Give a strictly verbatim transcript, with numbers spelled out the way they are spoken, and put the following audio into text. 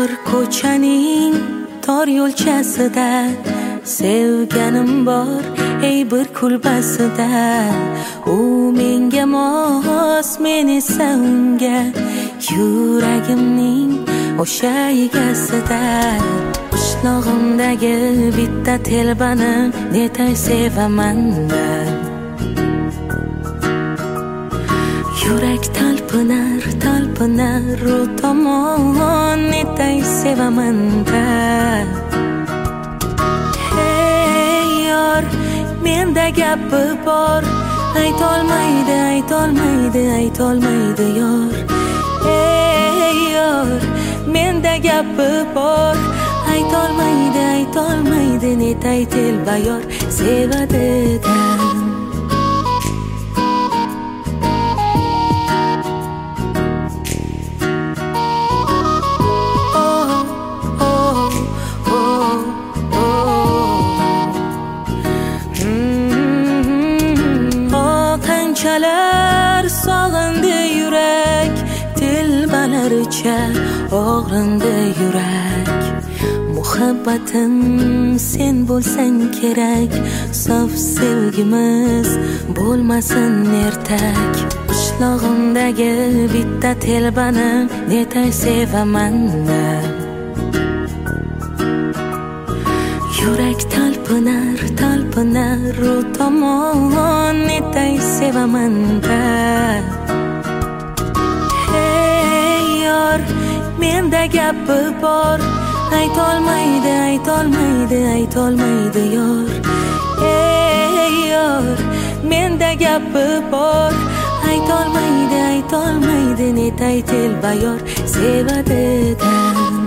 tor ko'chaning tor yo'lchasida sevganim bor ey bir kulbasida. U menga mos, men esa unga, yuragimning o'sha egasida. Qishlog'imdagi bitta telbani netay sevaman-da. Yurak talpinar, talpinar u tomon, netay sevaman-da. Hey yor, menda gapi bor, aytolmaydi, aytolmaydi, aytolmaydi yor. Hey yor, menda gapi bor, aytolmaydi, aytolmaydi, netay telba yor sevadi-da. Qanchalar sog'indi yurak, telbalaricha og'rindi yurak. Muhabbatim sen bo'lsang kerak, sof sevgimiz bo'lmasin ertak. Qishlog'imdagi bitta telbani netay sevaman-da. Yurak talpinar, talpinar u tomon, netay sevaman-da. Hey yor, menda gapi bor, aytolmaydi, aytolmaydi, aytolmaydi yor. Hey yor, menda gapi bor, aytolmaydi, aytolmaydi, netay telba yor sevadi-da.